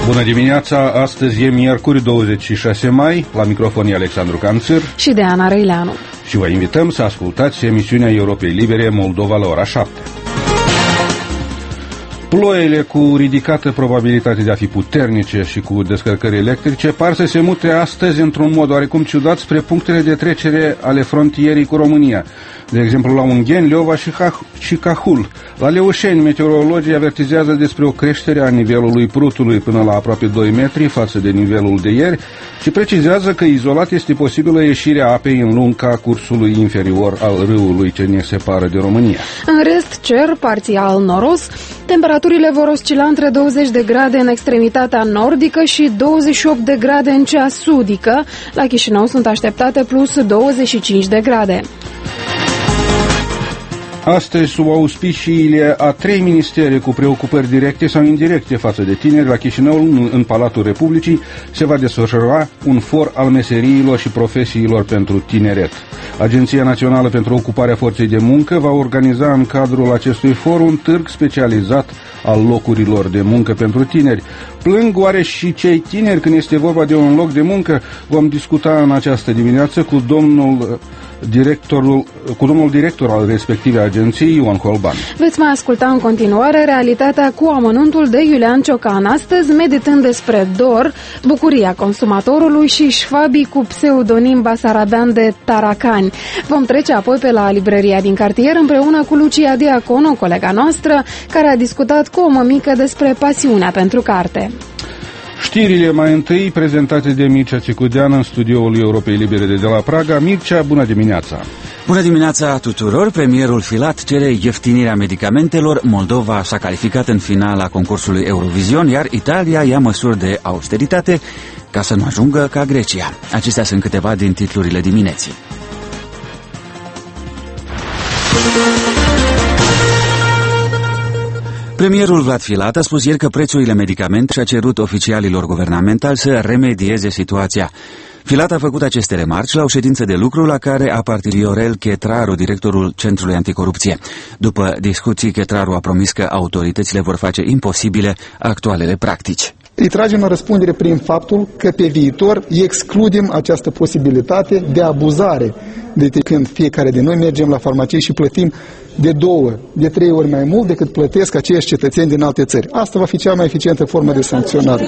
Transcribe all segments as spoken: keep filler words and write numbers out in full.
Bună dimineața! Astăzi e miercuri douăzeci și șase mai, la microfon e Alexandru Canțir și de Ana Răileanu. Și vă invităm să ascultați emisiunea Europei Libere Moldova la ora șapte. Ploile cu ridicată probabilitate de a fi puternice și cu descărcări electrice par să se mute astăzi într-un mod oarecum ciudat spre punctele de trecere ale frontierii cu România. De exemplu, la Ungheni, Leova și, și Cahul. La Leușeni, meteorologii avertizează despre o creștere a nivelului Prutului până la aproape doi metri față de nivelul de ieri și precizează că izolat este posibilă ieșirea apei în lunga cursului inferior al râului ce ne separă de România. În rest, cer parțial noros, temperaturile vor oscila între douăzeci de grade în extremitatea nordică și douăzeci și opt de grade în cea sudică. La Chișinău sunt așteptate plus douăzeci și cinci de grade. Astăzi, sub auspiciile a trei ministere cu preocupări directe sau indirecte față de tineri, la Chișinău, în Palatul Republicii, se va desfășura un for al meseriilor și profesiilor pentru tineret. Agenția Națională pentru Ocuparea Forței de Muncă va organiza în cadrul acestui for un târg specializat al locurilor de muncă pentru tineri. Plâng oare și cei tineri când este vorba de un loc de muncă? Vom discuta în această dimineață cu domnul directorul, cu domnul director al respectivei agenții, Ion Holban. Veți mai asculta în continuare realitatea cu amănuntul de Iulian Ciocan, astăzi meditând despre dor, bucuria consumatorului și șfabii cu pseudonim basarabean de taracani. Vom trece apoi pe la librăria din cartier împreună cu Lucia Diaconu, colega noastră, care a discutat cu o mămică despre pasiunea pentru carte. Știrile mai întâi prezentate de Mircea Țicudean în studioul Europei Libere de, de la Praga. Mircea, bună dimineața! Bună dimineața tuturor! Premierul Filat cere ieftinirea medicamentelor, Moldova s-a calificat în finala concursului Eurovision, iar Italia ia măsuri de austeritate ca să nu ajungă ca Grecia. Acestea sunt câteva din titlurile dimineții. Premierul Vlad Filat a spus ieri că prețurile medicamente și-a cerut oficialilor guvernamentali să remedieze situația. Filat a făcut aceste remarci la o ședință de lucru la care a participat Viorel Chetraru, directorul Centrului Anticorupție. După discuții, Chetraru a promis că autoritățile vor face imposibile actualele practici. Îi tragem la răspundere prin faptul că pe viitor excludem această posibilitate de abuzare de când fiecare din noi mergem la farmacie și plătim de două, de trei ori mai mult decât plătesc aceiași cetățeni din alte țări. Asta va fi cea mai eficientă formă de sancționare.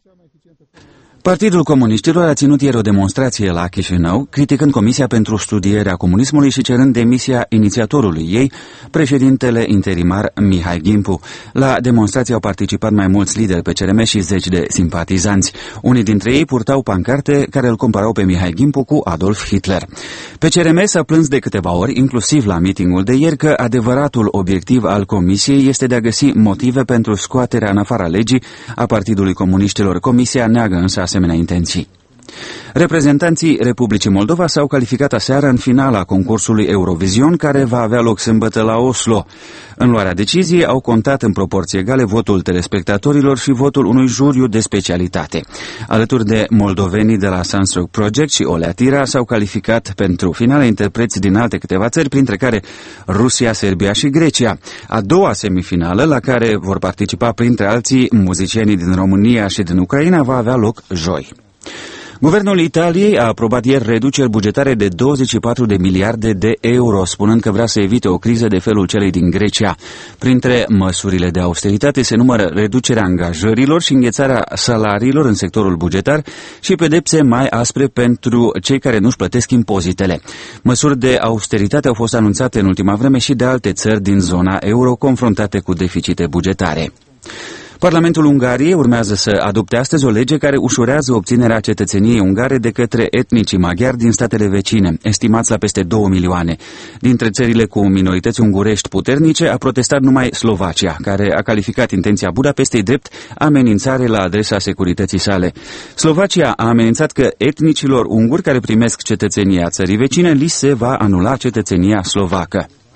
Partidul Comuniștilor a ținut ieri o demonstrație la Chișinău, criticând Comisia pentru Studierea Comunismului și cerând demisia inițiatorului ei, președintele interimar Mihai Gimpu. La demonstrație au participat mai mulți lideri P C R M și zeci de simpatizanți. Unii dintre ei purtau pancarte care îl comparau pe Mihai Gimpu cu Adolf Hitler. P C R M s-a plâns de câteva ori, inclusiv la mitingul de ieri, că adevăratul obiectiv al Comisiei este de a găsi motive pentru scoaterea în afara legii a Partidului Comuniștilor. Comisia neagă însă asemenea intenții. Reprezentanții Republicii Moldova s-au calificat aseară în finala concursului Eurovision, care va avea loc sâmbătă la Oslo. În luarea deciziei au contat în proporții egale votul telespectatorilor și votul unui juriu de specialitate. Alături de moldovenii de la Sunstroke Project și Olea Tira s-au calificat pentru finale interpreți din alte câteva țări, printre care Rusia, Serbia și Grecia. A doua semifinală, la care vor participa printre alții muzicienii din România și din Ucraina, va avea loc joi. Guvernul Italiei a aprobat ieri reduceri bugetare de douăzeci și patru de miliarde de euro, spunând că vrea să evite o criză de felul celei din Grecia. Printre măsurile de austeritate se numără reducerea angajărilor și înghețarea salariilor în sectorul bugetar și pedepse mai aspre pentru cei care nu-și plătesc impozitele. Măsuri de austeritate au fost anunțate în ultima vreme și de alte țări din zona euro confruntate cu deficite bugetare. Parlamentul Ungariei urmează să adopte astăzi o lege care ușurează obținerea cetățeniei ungare de către etnicii maghiari din statele vecine, estimați la peste două milioane. Dintre țările cu minorități ungurești puternice a protestat numai Slovacia, care a calificat intenția Budapestei drept amenințare la adresa securității sale. Slovacia a amenințat că etnicilor unguri care primesc cetățenia țării vecine li se va anula cetățenia slovacă.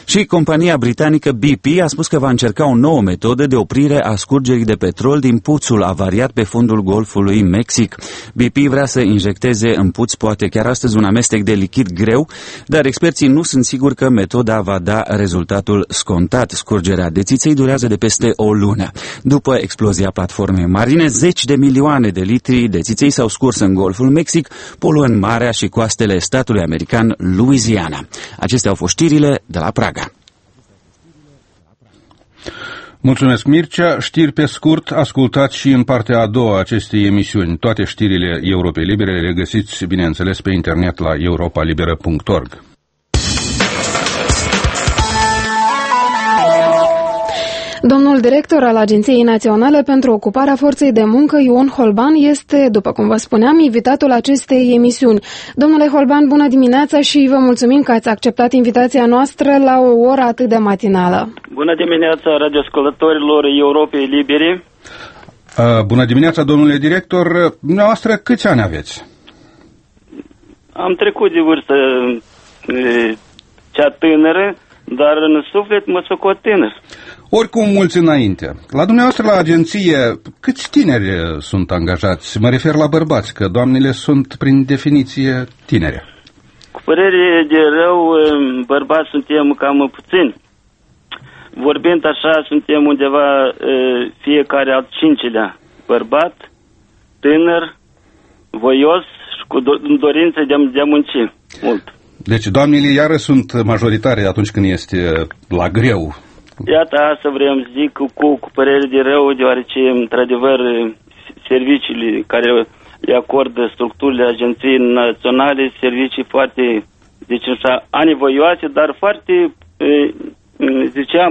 Și compania britanică B P a spus că va încerca o nouă metodă de oprire a scurgerii de petrol din puțul avariat pe fundul Golfului Mexic. B P vrea să injecteze în puț poate chiar astăzi un amestec de lichid greu, dar experții nu sunt siguri că metoda va da rezultatul scontat. Scurgerea de țiței durează de peste o lună. După explozia platformei marine, zeci de milioane de litri de țiței s-au scurs în Golful Mexic, poluând marea și coastele statului american Louisiana. Acestea au fost știrile de la Praga. Mulțumesc, Mircea. Știri pe scurt, ascultați și în partea a doua a acestei emisiuni. Toate știrile Europei Libere le regăsiți, bineînțeles, pe internet la europa liberă punct org. Domnul director al Agenției Naționale pentru Ocuparea Forței de Muncă, Ion Holban, este, după cum vă spuneam, invitatul acestei emisiuni. Domnule Holban, bună dimineața și vă mulțumim că ați acceptat invitația noastră la o oră atât de matinală. Bună dimineața, radioascultătorilor Europei Libere. Uh, bună dimineața, domnule director. Dumneavoastră, câți ani aveți? Am trecut de vârstă e, cea tânără, dar în suflet mă socot tânăr. Oricum mulți înainte. La dumneavoastră la agenție, câți tineri sunt angajați? Mă refer la bărbați, că doamnele sunt prin definiție tinere. Cu părere de rău, bărbați suntem cam puțini. Vorbind așa, suntem undeva fiecare al cincilea bărbat, tânăr, voios și cu dorință de a munci mult. Deci doamnele iară sunt majoritare atunci când este la greu. Iată, asta vreau să zic cu, cu părere de rău, deoarece, într-adevăr, serviciile care le acordă structurile agenției naționale, servicii foarte, deci așa, anevoioase, dar foarte, ziceam,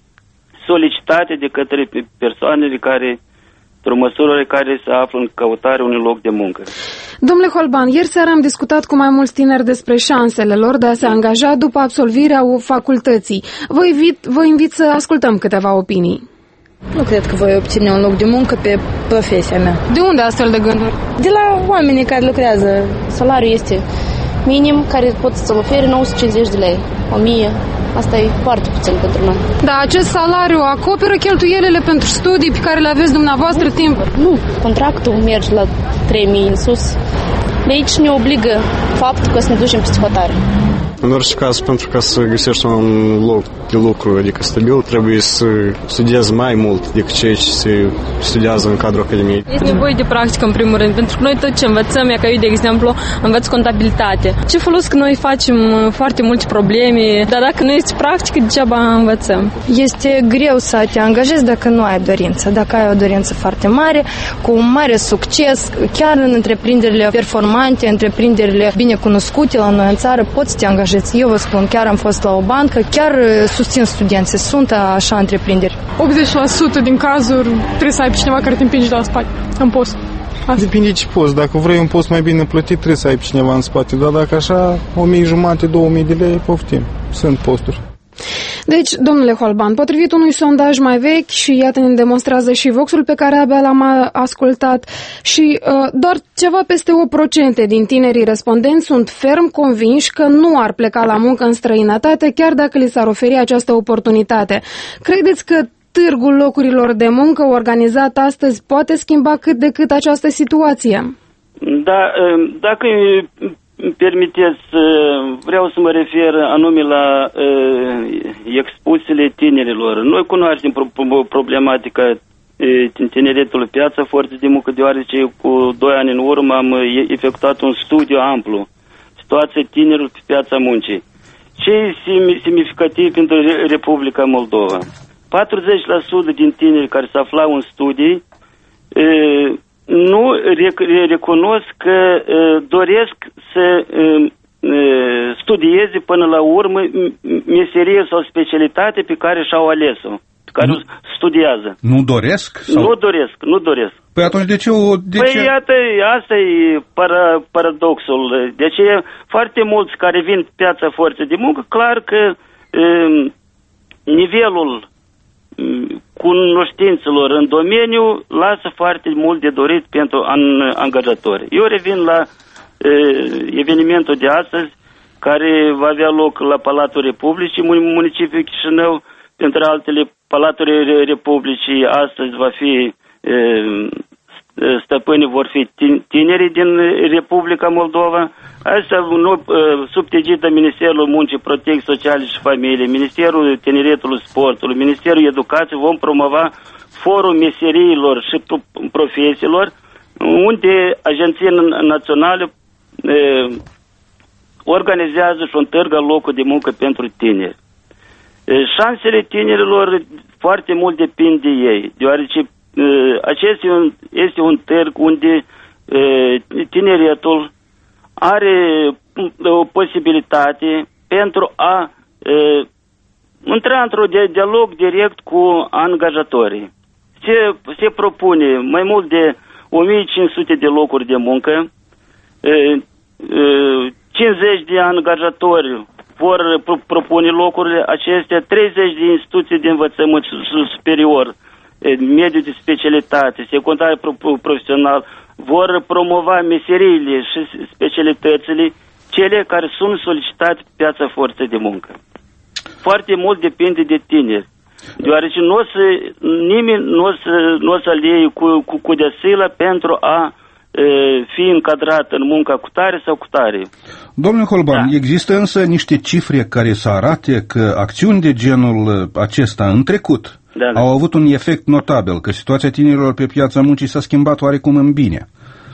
solicitate de către persoanele care, într-o măsură care se află în căutarea unui loc de muncă. Domnule Holban, ieri seara am discutat cu mai mulți tineri despre șansele lor de a se angaja după absolvirea facultății. Vă invit, vă invit să ascultăm câteva opinii. Nu cred că voi obține un loc de muncă pe profesia mea. De unde astfel de gânduri? De la oamenii care lucrează. Salariul este minim, care pot să-l ofere nouă sute cincizeci de lei, o mie. Asta e foarte puțin pentru noi. Da, acest salariu acoperă cheltuielile pentru studii pe care le aveți dumneavoastră timp? Nu, contractul merge la trei mii în sus. De aici ne obligă faptul că să ne ducem peste hotare. În orice caz, pentru ca să găsești un loc de lucru, adică stabil, trebuie să studiezi mai mult decât ceea ce se studiază în cadrul academiei. Este nevoie de practică, în primul rând, pentru că noi tot ce învățăm, e ca eu, de exemplu, învăț contabilitate. Ce folos că noi facem foarte multe probleme, dar dacă nu este practică, degeaba învățăm. Este greu să te angajezi dacă nu ai dorință. Dacă ai o dorință foarte mare, cu un mare succes, chiar în întreprinderile performante, întreprinderile bine cunoscute la noi în țară, poți să te angajezi. Eu vă spun, chiar am fost la o bancă, chiar susțin studenții, sunt așa întreprinderi. optzeci la sută din cazuri trebuie să ai pe cineva care te împinge de la spate, în post. Asta. Depinde ce post. Dacă vrei un post mai bine plătit, trebuie să ai pe cineva în spate, dar dacă așa, o mie jumate, două mii de lei, poftim. Sunt posturi. Deci, domnule Holban, potrivit unui sondaj mai vechi și iată ne demonstrează și Voxul pe care abia l-am ascultat și uh, doar ceva peste o procente din tinerii respondenți sunt ferm convinși că nu ar pleca la muncă în străinătate chiar dacă li s-ar oferi această oportunitate. Credeți că târgul locurilor de muncă organizat astăzi poate schimba cât de cât această situație? Da, dacă îmi permiteți, vreau să mă refer anume la uh, expulsiile tinerilor. Noi cunoaștem pro- problematica uh, tineretului piața forței de muncă, deoarece cu doi ani în urmă am efectuat un studiu amplu, situația tinerilor pe piața muncii. Ce e semnificativ pentru Republica Moldova? patruzeci la sută din tineri care se aflau în studii uh, nu recunosc că uh, doresc să uh, studieze până la urmă meserie sau specialitate pe care și-au ales-o, pe care nu, o studiază. Nu doresc? Sau? Nu doresc, nu doresc. Păi atunci de ce o... De păi ce... iată, asta e para, paradoxul. De aceea foarte mulți care vin pe piața forței de muncă, clar că uh, nivelul cunoștințelor în domeniu lasă foarte mult de dorit pentru an, angajatori. Eu revin la e, evenimentul de astăzi, care va avea loc la Palatul Republicii, municipiul Chișinău, pentru altele Palatul Republicii astăzi va fi, stăpânii vor fi tinerii din Republica Moldova. Asta nu, sub egida Ministerul Muncii, Protecției Sociale și Familiei, Ministerul Tineretului Sportului, Ministerul Educației vom promova forul meseriilor și profesiilor, unde Agenția Națională organizează și întârgă locul de muncă pentru tineri. Șansele tinerilor foarte mult depind de ei, deoarece acesta este un târg unde tineretul are o posibilitate pentru a intra într-un dialog direct cu angajatorii. Se, se propune mai mult de o mie cinci sute de locuri de muncă, cincizeci de angajatori vor propune locurile acestea, treizeci de instituții de învățământ superior, mediu de specialitate, secundar profesional, vor promova meseriile și specialitățile, cele care sunt solicitate pe piața forței de muncă. Foarte mult depinde de tineri, deoarece nu o să, nimeni nu o să, nu o să iei cu, cu, cu desilă pentru a fi încadrat în munca cu tare sau cu tare. Domnule Holban, da. Există însă niște cifre care să arate că acțiuni de genul acesta în trecut da, da. au avut un efect notabil, că situația tinerilor pe piața muncii s-a schimbat oarecum în bine.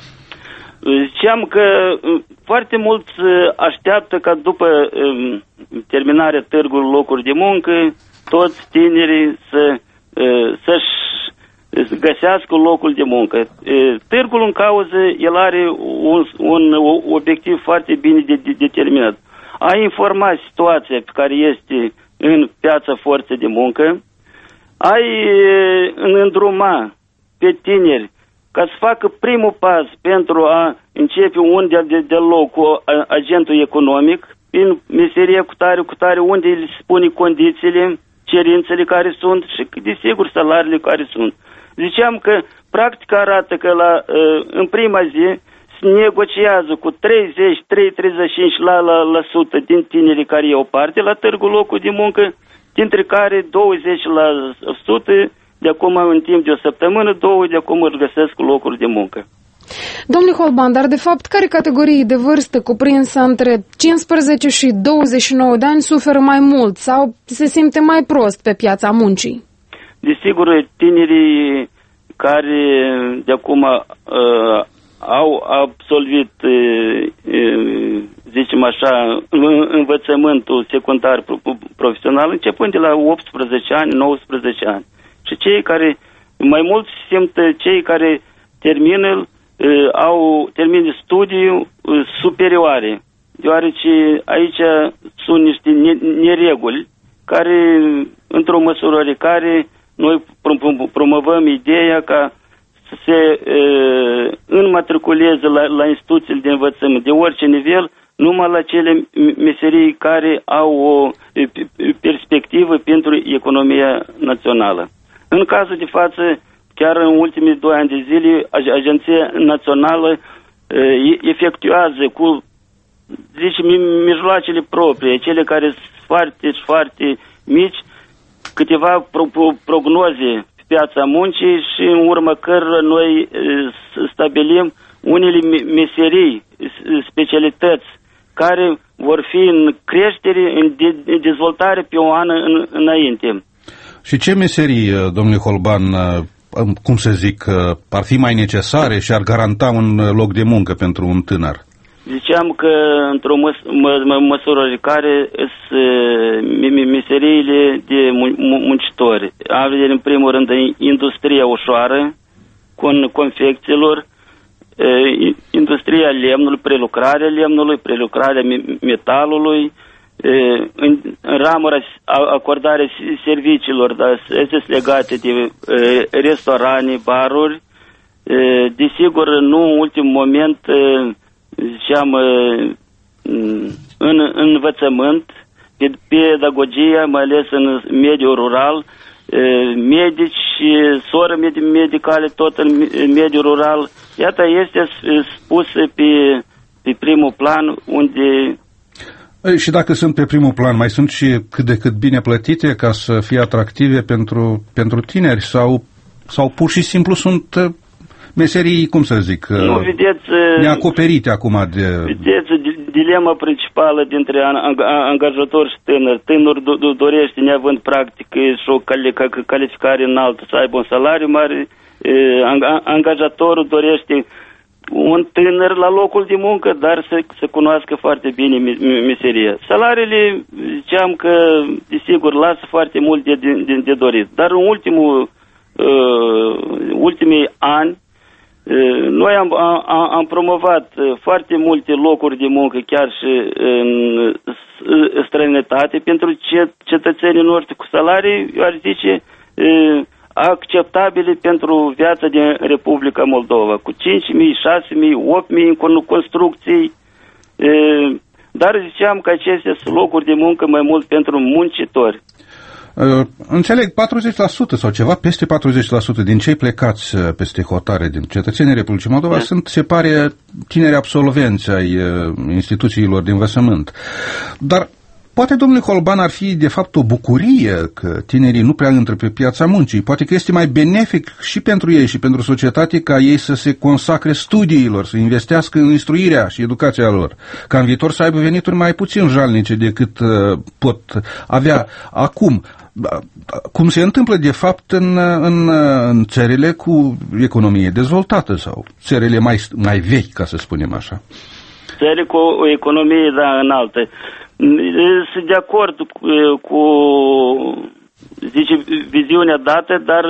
Ziceam că foarte mulți așteaptă ca după terminarea târgului locuri de muncă, toți tinerii să, să-și găsească locul de muncă. Târgul în cauză, el are un, un obiectiv foarte bine de, de, determinat. A informa situația pe care este în piața forței de muncă, ai îndruma pe tineri ca să facă primul pas pentru a începe un dialog cu agentul economic, în meserie cu tare, cu tare, unde îi spune condițiile, cerințele care sunt și, desigur, salariile care sunt. Ziceam că practica arată că la, în prima zi se negociază cu treizeci treizeci și cinci la sută din tinerii care iau parte la târgul locul de muncă, dintre care douăzeci la sută de acum în timp de o săptămână, două de acum își găsesc locuri de muncă. Domnule Holban, dar de fapt care categorii de vârstă cuprinsă între cincisprezece și douăzeci și nouă de ani suferă mai mult sau se simte mai prost pe piața muncii? Desigur, tinerii care de acum uh, au absolvit, uh, uh, zicem așa, învățământul secundar profesional, începând de la optsprezece ani, nouăsprezece ani. Și cei care, mai mult simt cei care termină, uh, au termină studii uh, superioare, deoarece aici sunt niște nereguli care, într-o măsură care noi promovăm ideea ca să se uh, înmatriculeze la, la instituțiile de învățământ de orice nivel, numai la cele meserii care au o perspectivă pentru economia națională. În cazul de față, chiar în ultimii doi ani de zile, Agenția Națională uh, efectuează cu, zice, mijloacele proprii, cele care sunt foarte, foarte mici, câteva pro- prognoze pe piața muncii și în urmă cărora noi stabilim unele meserii, specialități care vor fi în creștere, în dezvoltare pe o an în, înainte. Și ce meserii, domnule Holban, cum să zic, ar fi mai necesare și ar garanta un loc de muncă pentru un tânăr? Ziceam că într-o măs- mă- măsură care sunt meseriile de muncitori. Avem în primul rând industria ușoară, cu confecțiilor, industria lemnului, prelucrarea lemnului, prelucrarea metalului, în ramura acordarea serviciilor, dar este legate de restaurante, baruri. Desigur, nu în ultim moment, ziceam, în învățământ, pe pedagogia, mai ales în mediul rural, medici, soră medicale, tot în mediul rural. Iată, este spus pe, pe primul plan unde Ei, și dacă sunt pe primul plan, mai sunt și cât de cât bine plătite ca să fie atractive pentru, pentru tineri sau, sau pur și simplu sunt meserii, cum să zic, nu, vedeți, neacoperite acum de... Vedeți, dilema principală dintre angajator și tânăr. Tânăr dorește, neavând practică și o calificare înaltă, să aibă un salariu mare. Angajatorul dorește un tânăr la locul de muncă, dar să, să cunoască foarte bine meseria. Salariile, ziceam că, desigur, lasă foarte mult de, de, de dorit. Dar în ultimul, uh, ultimii ani, uh, noi am, am, am promovat foarte multe locuri de muncă, chiar și în străinătate, pentru cetățenii noștri cu salarii, eu aș zice, uh, acceptabile pentru viața din Republica Moldova, cu cinci mii, șase mii, opt mii în construcții, dar ziceam că acestea sunt locuri de muncă mai mult pentru muncitori. Înțeleg, patruzeci la sută sau ceva, peste patruzeci la sută din cei plecați peste hotare din cetățenii Republicii Moldova da. sunt, se pare, tineri absolvenți ai instituțiilor de învățământ. Dar poate, domnule Holban, ar fi de fapt o bucurie că tinerii nu prea intră pe piața muncii. Poate că este mai benefic și pentru ei și pentru societate ca ei să se consacre studiilor, să investească în instruirea și educația lor, ca în viitor să aibă venituri mai puțin jalnice decât uh, pot avea acum. Cum se întâmplă de fapt în, în, în țările cu economie dezvoltată sau țările mai, mai vechi, ca să spunem așa. Țările cu o economie, da, înaltă. Sunt de acord cu, cu zice, viziunea dată, dar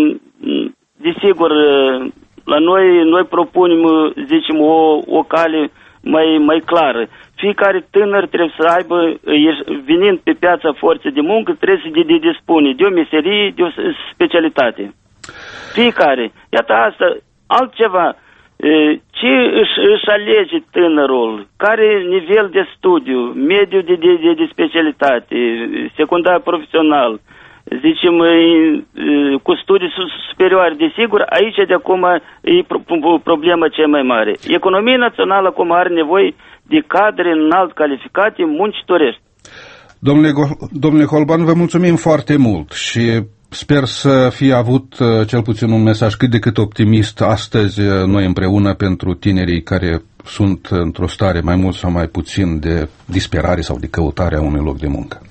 desigur la noi noi propunem, zicem, o, o cale mai, mai clară. Fiecare tânăr trebuie să aibă, venind pe piața forței de muncă, trebuie să de, de dispune de o meserie, de o specialitate. Fiecare. Iată asta, altceva. Ce își, își alege tânărul, care nivel de studiu, mediu de, de, de, de specialitate, secundar profesional, zicem, cu studii superioare, desigur, aici de acum e problema cea mai mare. Economia națională acum are nevoie de cadre înalt calificate, muncitorești. Domnule, domnule Holban, vă mulțumim foarte mult și sper să fie avut cel puțin un mesaj cât de cât optimist astăzi noi împreună pentru tinerii care sunt într-o stare mai mult sau mai puțin de disperare sau de căutare a unui loc de muncă.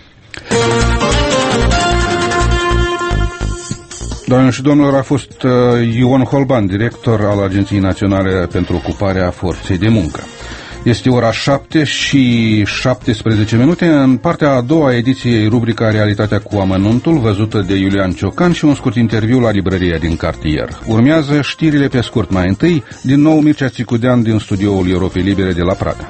Doamnelor și domnilor, a fost Ion Holban, director al Agenției Naționale pentru Ocuparea Forței de Muncă. Este ora șapte și șaptesprezece minute. În partea a doua a ediției, rubrica Realitatea cu amănuntul, văzută de Iulian Ciocan și un scurt interviu la librăria din cartier. Urmează știrile pe scurt. Mai întâi, din nou Mircea Țicudean din studioul Europei Libere de la Praga.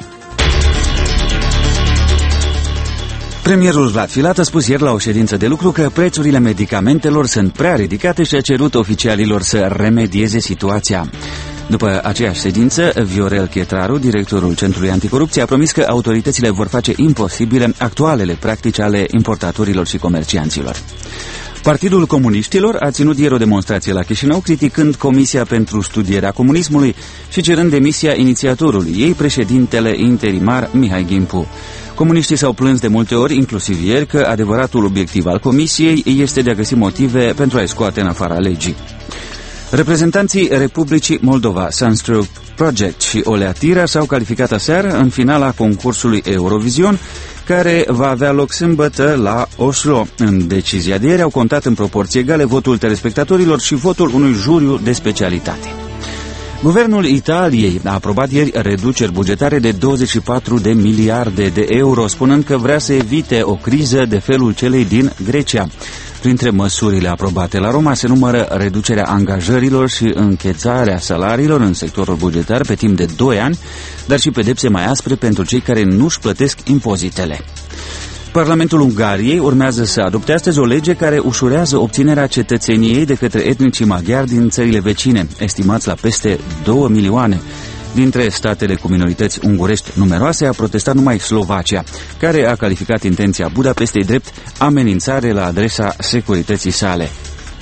Premierul Vlad Filat a spus ieri la o ședință de lucru că prețurile medicamentelor sunt prea ridicate și a cerut oficialilor să remedieze situația. După aceeași ședință, Viorel Chetraru, directorul Centrului Anticorupție, a promis că autoritățile vor face imposibile actualele practici ale importatorilor și comercianților. Partidul Comuniștilor a ținut ieri o demonstrație la Chișinău, criticând Comisia pentru Studierea Comunismului și cerând demisia inițiatorului ei, președintele interimar Mihai Gimpu. Comuniștii s-au plâns de multe ori, inclusiv ieri, că adevăratul obiectiv al Comisiei este de a găsi motive pentru a-i scoate în afara legii. Reprezentanții Republicii Moldova, Sunstroke Project și Olea Tira s-au calificat aseară în finala concursului Eurovision, care va avea loc sâmbătă la Oslo. În decizia de ieri au contat în proporție egale votul telespectatorilor și votul unui juriu de specialitate. Guvernul Italiei a aprobat ieri reduceri bugetare de douăzeci și patru de miliarde de euro, spunând că vrea să evite o criză de felul celei din Grecia. Printre măsurile aprobate la Roma se numără reducerea angajărilor și închetarea salariilor în sectorul bugetar pe timp de doi ani, dar și pedepse mai aspre pentru cei care nu-și plătesc impozitele. Parlamentul Ungariei urmează să adopte astăzi o lege care ușurează obținerea cetățeniei de către etnicii maghiari din țările vecine, estimați la peste două milioane. Dintre statele cu minorități ungurești numeroase a protestat numai Slovacia, care a calificat intenția Budapestei drept amenințare la adresa securității sale.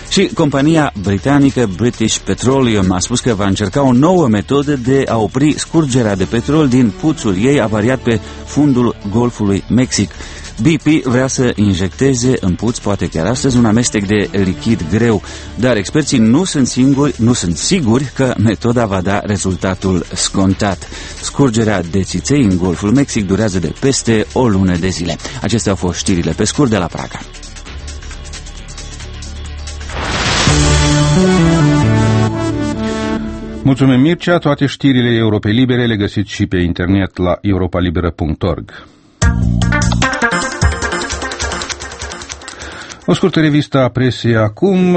Și compania britanică British Petroleum a spus că va încerca o nouă metodă de a opri scurgerea de petrol din puțul ei avariat pe fundul Golfului Mexic. B P vrea să injecteze în puț, poate chiar astăzi, un amestec de lichid greu, dar experții nu sunt singuri, nu sunt siguri că metoda va da rezultatul scontat. Scurgerea de țiței în Golful Mexic durează de peste o lună de zile. Acestea au fost știrile pe scurt de la Praga. Mulțumim, Mircea. Toate știrile Europei Libere le găsiți și pe internet la europa liberă punct org. O scurtă revistă a presei acum.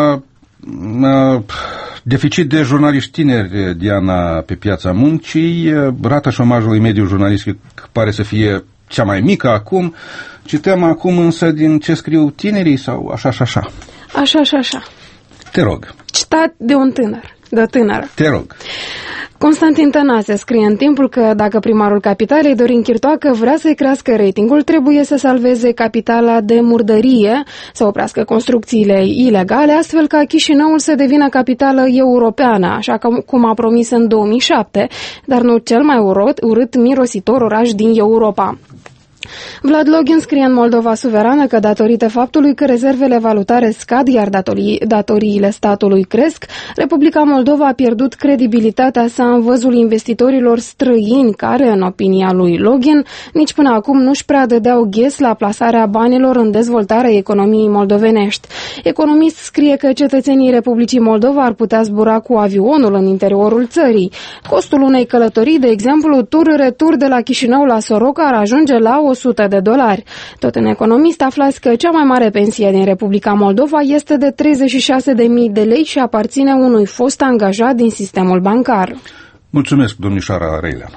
Deficit de jurnaliști tineri, Diana, pe piața muncii. Rata șomajului mediu jurnalistic pare să fie cea mai mică acum. Cităm acum însă din ce scriu tinerii sau așa și așa? Așa și așa. Te rog. Citat de un tânăr, de o tânără. Te rog. Constantin Tănase scrie în Timpul că dacă primarul capitalei, Dorin Chirtoacă, vrea să-i crească ratingul, trebuie să salveze capitala de murdărie, să oprească construcțiile ilegale, astfel ca Chișinăul să devină capitală europeană, așa cum a promis în două mii șapte, dar nu cel mai urât, urât mirositor oraș din Europa. Vlad Login scrie în Moldova Suverană că datorită faptului că rezervele valutare scad, iar datorii, datoriile statului cresc, Republica Moldova a pierdut credibilitatea sa în văzul investitorilor străini care, în opinia lui Login, nici până acum nu-și prea dădeau ghes la plasarea banilor în dezvoltarea economiei moldovenești. Economist scrie că cetățenii Republicii Moldova ar putea zbura cu avionul în interiorul țării. Costul unei călătorii, de exemplu, tur-retur de la Chișinău la Soroca, ar ajunge la o sută de dolari. Tot în Economist aflați că cea mai mare pensie din Republica Moldova este de treizeci și șase de mii de lei și aparține unui fost angajat din sistemul bancar. Mulțumesc, domnișoara Reilea.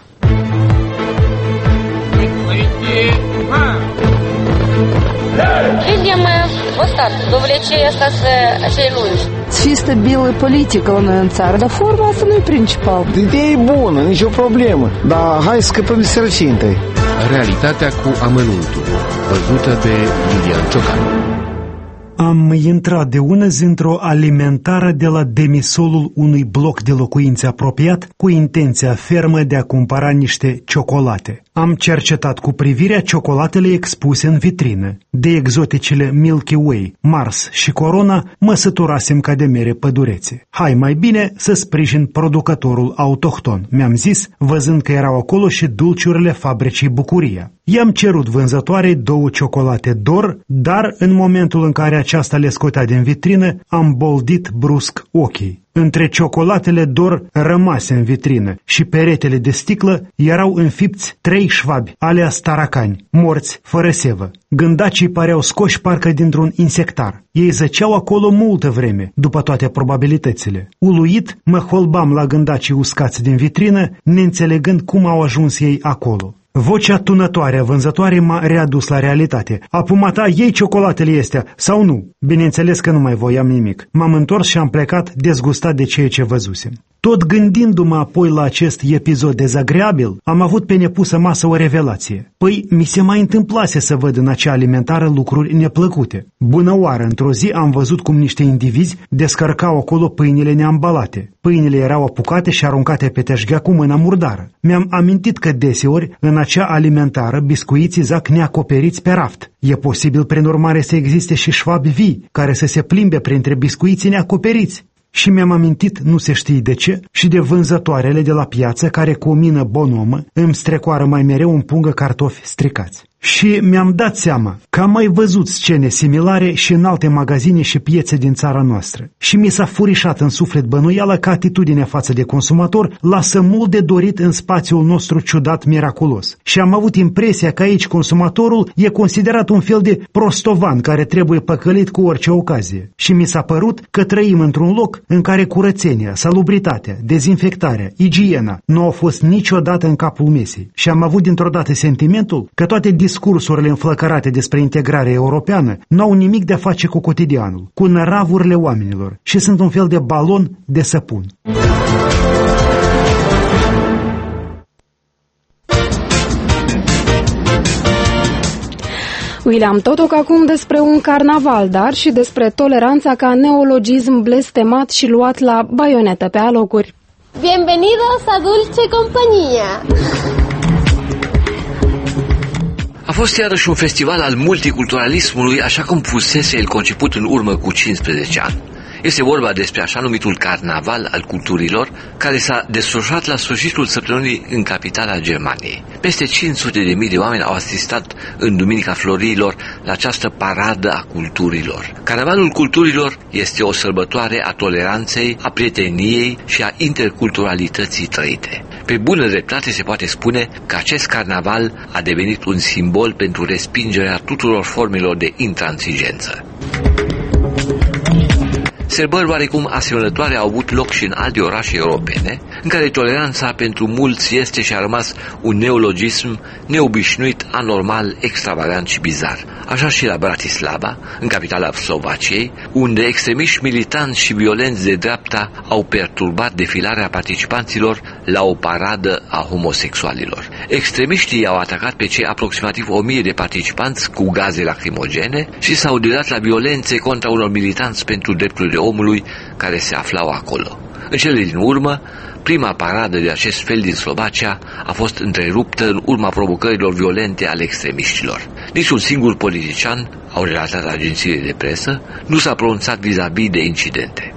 Видим вот так, довлечение остаться acei lungi. Să fie stabilă politică la noi în țară, dar forma asta nu e principal. Ideea e bună, nicio problemă, dar hai să scăpăm de sărăcie întâi. Realitatea cu amănuntul, văzută de Iulian Ciocan. Am intrat de una zi într-o alimentară de la demisolul unui bloc de locuințe apropiat cu intenția fermă de a cumpăra niște ciocolate. Am cercetat cu privirea ciocolatele expuse în vitrină. De exoticele Milky Way, Mars și Corona mă săturasem ca de mere pădurețe. Hai mai bine să sprijin producătorul autohton, mi-am zis, văzând că erau acolo și dulciurile fabricii Bucuria. I-am cerut vânzătoarei două ciocolate Dor, dar în momentul în care aceasta le scotea din vitrină, am boldit brusc ochii. Între ciocolatele Dor rămase în vitrină și peretele de sticlă erau înfipți trei șvabi, alias taracani, morți fără sevă. Gândacii pareau scoși parcă dintr-un insectar. Ei zăceau acolo multă vreme, după toate probabilitățile. Uluit, mă holbam la gândacii uscați din vitrină, neînțelegând cum au ajuns ei acolo. Vocea tunătoare a vânzătoare m-a readus la realitate. Apumata, iei ciocolatele astea, sau nu? Bineînțeles că nu mai voiam nimic. M-am întors și am plecat dezgustat de ceea ce văzusem. Tot gândindu-mă apoi la acest episod dezagreabil, am avut pe nepusă masă o revelație. Păi, mi se mai întâmplase să văd în acea alimentară lucruri neplăcute. Bună oară, într-o zi am văzut cum niște indivizi descărcau acolo pâinile neambalate. Pâinile erau apucate și aruncate pe teșghea cu mâna murdară. Mi-am amintit că deseori, în acea alimentară, biscuiții zac neacoperiți pe raft. E posibil, prin urmare, să existe și șvabi vii, care să se plimbe printre biscuiții neacoperiți. Și mi-am amintit, nu se știe de ce, și de vânzătoarele de la piață care cu o mină bonomă îmi strecoară mai mereu în pungă cartofi stricați. Și mi-am dat seama că am mai văzut scene similare și în alte magazine și piețe din țara noastră. Și mi s-a furișat în suflet bănuiala că atitudinea față de consumator lasă mult de dorit în spațiul nostru ciudat miraculos. Și am avut impresia că aici consumatorul e considerat un fel de prostovan care trebuie păcălit cu orice ocazie. Și mi s-a părut că trăim într-un loc în care curățenia, salubritatea, dezinfectarea, igiena nu au fost niciodată în capul mesei. Și am avut dintr-o dată sentimentul că toate discursurile înflăcărate despre integrarea europeană nu au nimic de a face cu cotidianul, cu năravurile oamenilor și sunt un fel de balon de săpun. William Totoc acum despre un carnaval, dar și despre toleranța ca neologism blestemat și luat la baionetă pe alocuri. Bienvenidos a Dulce Compañía! A fost iarăși un festival al multiculturalismului, așa cum fusese el conceput în urmă cu cincisprezece ani. Este vorba despre așa numitul carnaval al culturilor, care s-a desfășurat la sfârșitul săptămânii în capitala Germaniei. Peste cinci sute de mii de oameni au asistat în Duminica Florilor la această paradă a culturilor. Carnavalul culturilor este o sărbătoare a toleranței, a prieteniei și a interculturalității trăite. Pe bună dreptate se poate spune că acest carnaval a devenit un simbol pentru respingerea tuturor formelor de intransigență. Sărbări oarecum asemănătoare au avut loc și în alte orașe europene, în care toleranța pentru mulți este și a rămas un neologism neobișnuit, anormal, extravagant și bizar. Așa și la Bratislava, în capitala Slovaciei, unde extremiști militanți și violenți de dreapta au perturbat defilarea participanților la o paradă a homosexualilor. Extremiștii au atacat pe cei aproximativ o mie de participanți cu gaze lacrimogene și s-au delat la violențe contra unor militanți pentru drepturile omului care se aflau acolo. În cele din urmă, prima paradă de acest fel din Slovacia a fost întreruptă în urma provocărilor violente ale extremiștilor. Niciun singur politician, au relatat agențiile de presă, nu s-a pronunțat vis-a-vis de incidente.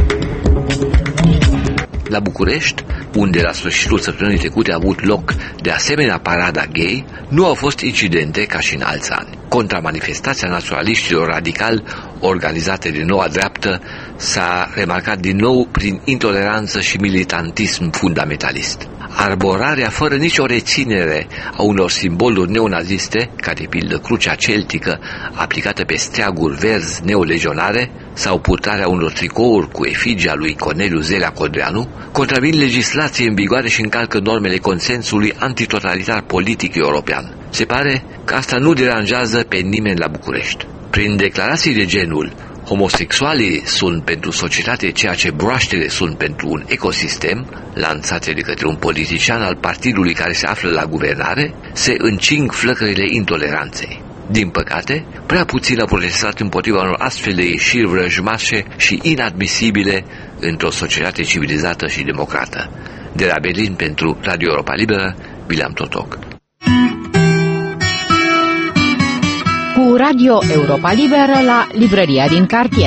La București, unde la sfârșitul săptămânii trecute a avut loc de asemenea parada gay, nu au fost incidente ca și în alți ani. Contra manifestația naționaliștilor radicali organizate de noua dreaptă s-a remarcat din nou prin intoleranță și militantism fundamentalist. Arborarea fără nicio reținere a unor simboluri neonaziste, ca de pildă crucea celtică aplicată pe steaguri verzi neolegionare, sau purtarea unor tricouri cu efigia lui Corneliu Zelea Codreanu, contravin legislației în vigoare și încalcă normele consensului antitotalitar politic european. Se pare că asta nu deranjează pe nimeni la București. Prin declarații de genul homosexualii sunt pentru societate ceea ce broaștele sunt pentru un ecosistem, lansate de către un politician al partidului care se află la guvernare, se încing flăcările intoleranței. Din păcate, prea puțin a protestat împotriva unor astfel de ieșiri vrăjmașe și inadmisibile într-o societate civilizată și democrată. De la Berlin pentru Radio Europa Liberă, William Totoc. Cu Radio Europa Liberă la librăria din cartier.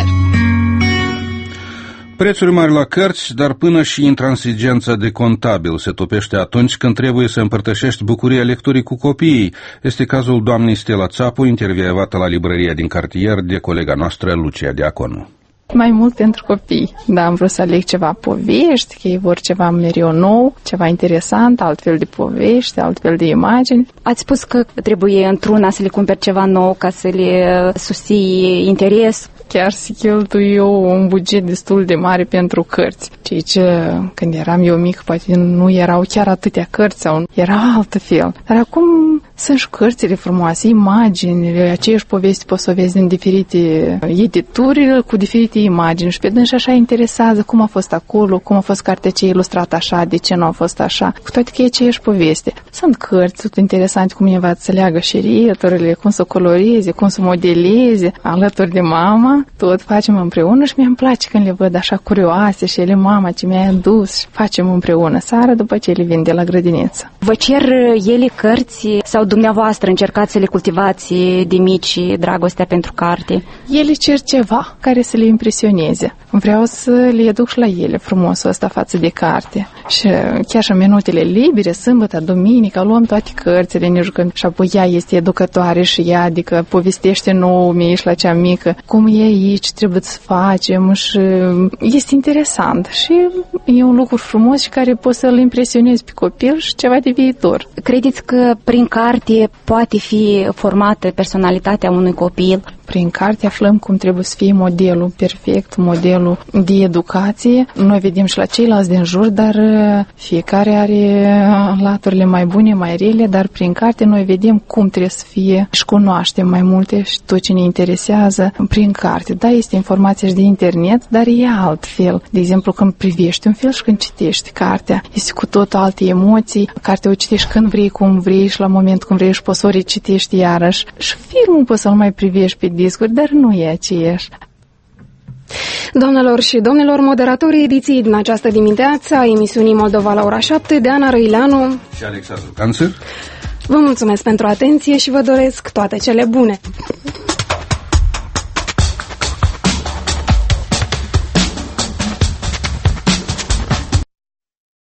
Prețuri mari la cărți, dar până și intransigența de contabil se topește atunci când trebuie să împărtășești bucuria lecturii cu copiii. Este cazul doamnei Stella Țapu, intervievată la librăria din cartier de colega noastră Lucia Diaconu. Mai mult pentru copii. Da, am vrut să aleg ceva povești, că ei vor ceva mereu nou, ceva interesant, altfel de povești, altfel de imagini. Ați spus că trebuie într-una să le cumperi ceva nou ca să le susții interes. Chiar să cheltui eu un buget destul de mare pentru cărți. Ceea ce, când eram eu mic, poate nu erau chiar atâtea cărți sau era altă fel. Dar acum sunt și cărțile frumoase, imaginile, aceeași povesti poți să o vezi în diferite edituri cu diferite imagini și pe dâns așa interesează cum a fost acolo, cum a fost cartea ce ilustrată așa, de ce nu a fost așa, cu toate că e aceeași poveste. Sunt cărți tot interesante cum învață să leagă șeriturile, cum să coloreze, cum să modeleze alături de mama. Tot facem împreună și mie îmi place când le văd așa curioase și ele, mama, ce mi-ai adus și facem împreună seara după ce le vin de la grădiniță. Vă cer ele cărți sau dumneavoastră încercați să le cultivați de mici dragostea pentru carte? Ele cer ceva care să le impresioneze. Vreau să le educ și la ele frumosul ăsta față de carte. Și chiar și în minutele libere, sâmbătă, duminică, luăm toate cărțile, ne jucăm și apoi ea este educătoare și ea, adică povestește nouă mie și la cea mică cum e aici, trebuie să facem și este interesant și e un lucru frumos și care poți să-l impresionezi pe copil și ceva de viitor. Credeți că prin carte poate fi formată personalitatea unui copil? Prin carte aflăm cum trebuie să fie modelul perfect, modelul de educație. Noi vedem și la ceilalți din jur, dar fiecare are laturile mai bune, mai rele, dar prin carte noi vedem cum trebuie să fie și cunoaștem mai multe și tot ce ne interesează prin carte. Da, este informația și de internet, dar e altfel. De exemplu, când privești un film și când citești cartea, este cu tot alte emoții. Cartea o citești când vrei, cum vrei și la moment cum vrei și poți să o recitești iarăși. Și filmul poți să-l mai privești pe discuri, dar nu e aceeași. Doamnelor și domnilor, moderatorii ediției din această dimineață a emisiunii Moldova la ora șapte, Deana Răileanu și Alexandru Canțăr. Vă mulțumesc pentru atenție și vă doresc toate cele bune.